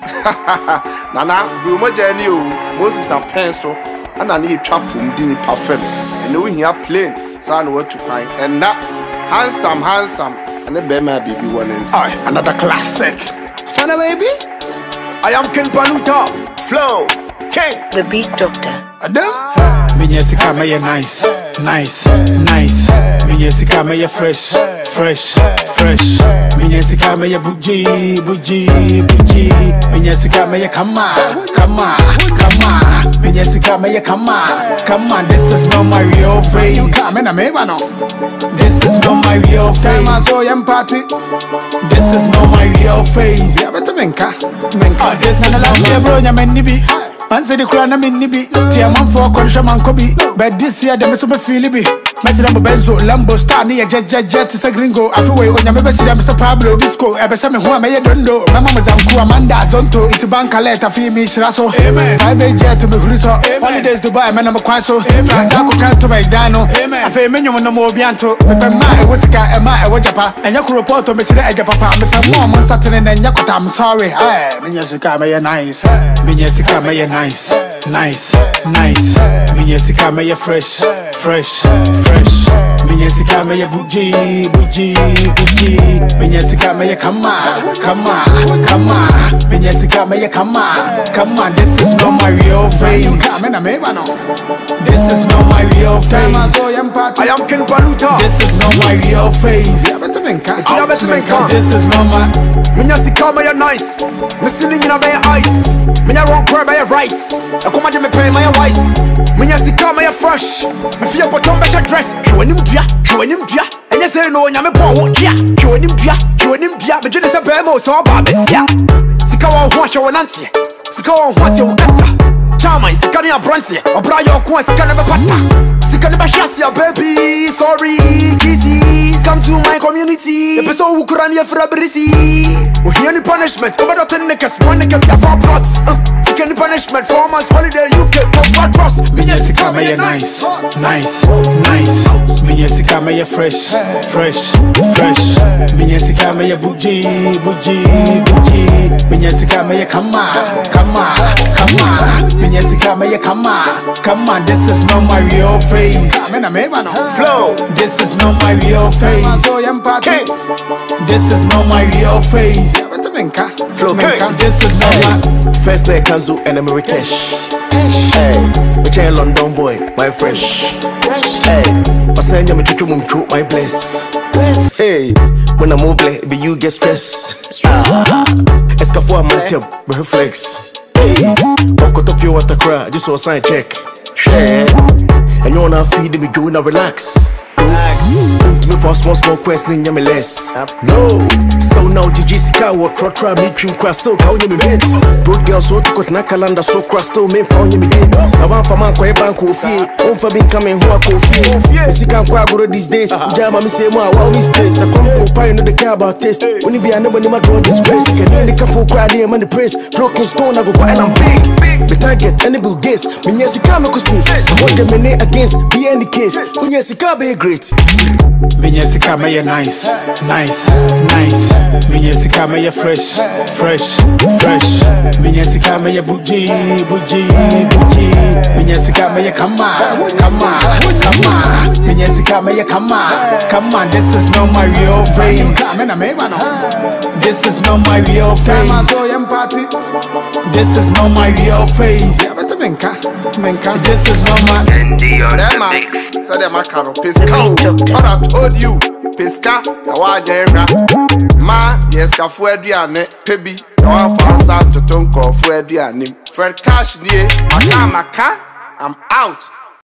Nana, we mo journey o. Moses and pencil. And I need trap from Dini Parfum. And we here plain. Son what to find. And that handsome. And the Bema baby one and another classic. Fana baby. I am Ken Paluta. Flow. King. The Beat Doctor. Adam. Minyesika me nice. Minyesika me fresh. Minyesika me buji. Minyesika me come on. Minyesika me come on. This is not my real face. This is not my real face. This is not my real face. This is not my real face. Man say the crown I'm in Nibi. Tia man for Korsha man Kobe. But this year them so me feel it. Match them Benzo, Lambo, Star near Jet is a gringo. I feel way when you remember see them so Pablo Disco. Ever some who I may don't know. My mama's uncle Amanda Zonto. It's a bank letter fee me Shraso. Private jet to me Huriso. Holidays to buy man I'm a quaso. Sako can't to my Dano. I feel menu no more Bianto. But my what's a car and my Wajapa. And you could report to me today at Papa. But mom on Saturday and Yakota, I'm sorry. Minyesika me nice. Minyesika me nice. Minyesika me fresh. Minyesika me buji. Minyesika me come on. Minyesika me come on. This is not my real face. This is not my real face. I am Ken Paluta. This is not my real face. This is not my. Minyesika me nice. Me singing in a bay ice. Me a wrong crab by a right. I come at me pay my wise. Minyesika me fresh. Me feel bottom be dress. Show him dia. And you say no, nyame po wo dia. Show him dia. Me just say be mo so ba be sia. Sika wo ho hwe wonante. Sika wo ho ate wo kasa. Chama sika ne abrantie. Obra yo ko sika ne be pata. Sika ne be hyasia baby. Sorry, kisses. Come to my community. The person who could here for a brisi. We hear any punishment. Over the 10 niggas, one nigga be a 4 plots. Sika any punishment. 4 months holiday, UK, come for trust. Minyesika me nice. Minyesika me fresh. Minyesika me buji. Minyesika me come on. Minyesika me come on. This is not my real face. Flow. This is not my real face. This is not my real face. Flow. This is not my. First day Kazu and Americash. Hey, which a London boy, my fresh. Hey, I send you my bless. Hey, when I'm mobile, be you get stress. Escafo my reflex. Hey, walk up your water cry, just so sign check. Share, and you wanna feed me, do not relax. Me for small question, me less. No, so now Jessica what try me trim cross still count me bit. Broad girls so to cut na calendar so cross still me found me date. I want for man kwa bank coffee, on for being coming who coffee. Missy can kwa go these days. Jama me say more wow mistakes. I come go pie no the care about taste. When you be a nobody my draw disgrace. Can only come for cry there man the praise. Broken stone I go buy and I'm big. The target any bill gates. Me Jessica me go space. I want them in against be any case. When Jessica be great. Minyesika me nice. Minyesika me fresh. Minyesika me buji. Minyesika me come on. Minyesika me come on. This is not my real face. This is not my real face. This is not my real face. This is not my. So them a caro pisca. What I told you, pisca. The wajera. Ma yeska fuediane. Pebi. The one for to tonko fuediane. Fred cash nie. Maka. I'm out.